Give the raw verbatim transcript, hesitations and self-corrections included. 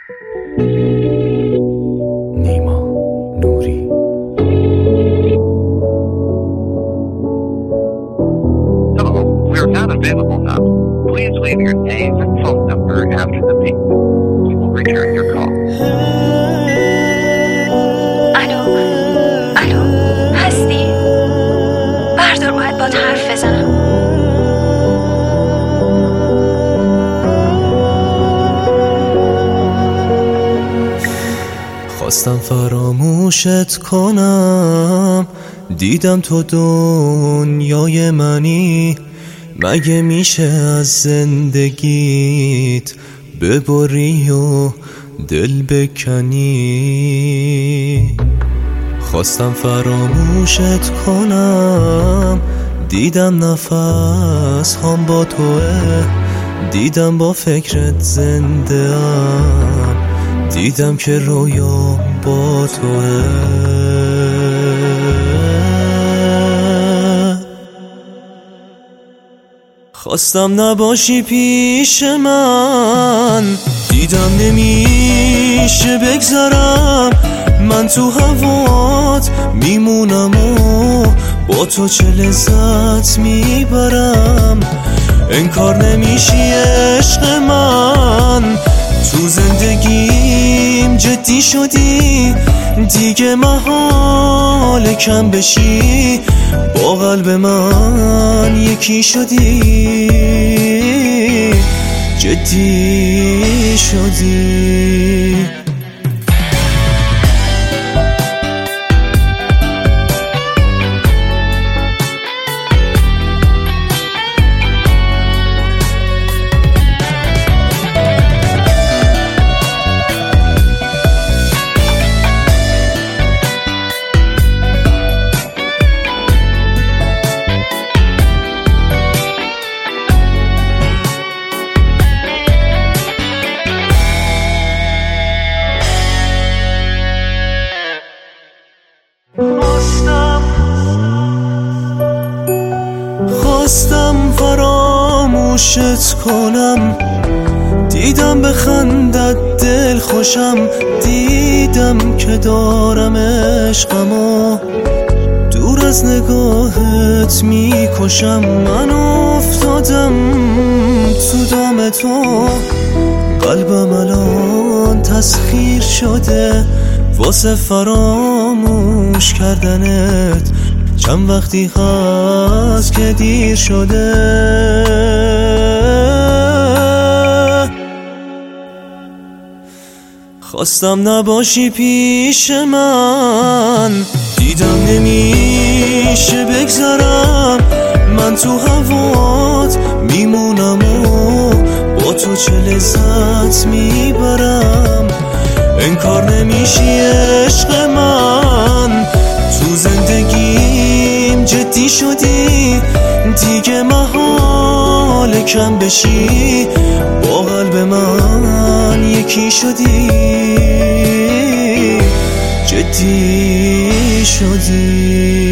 نیما نوری. Hello, we are not available now. Please leave your name and phone number after the beep. We will return your call. الو الو هستی؟ بردار، باید باهات حرف بزنم. خواستم فراموشت کنم، دیدم تو دنیای منی، مگه میشه از زندگیت ببری و دل بکنی؟ خواستم فراموشت کنم، دیدم نفس هم با توه، دیدم با فکرت زنده ام، دیدم که رویام با توه. خواستم نباشی پیش من، دیدم نمیشه بگذرم، من تو هوات میمونم و با تو چه لذت میبرم. انکار نمیشی عشق من، تو زندگیم جدی شدی، دیگه محال کم بشی، با قلب من یکی شدی، جدی شدی. خواستم فراموشت کنم، دیدم به خندت دل خوشم، دیدم که دارم عشقمو دور از نگاهت میکشم. من افتادم تو دام تو، قلبم الان تسخیر شده واسه فراموش کردنت، چند وقتی هست که دیر شده. خواستم نباشی پیش من، دیدم نمیشه بگذرم، من تو هوات میمونم و با تو چه لذت میبرم. انکار نمیشی عشق من، تو زندگیم جدی شدی، دیگه محال کم بشی، با قلب من یکی شدی، جدی شدی.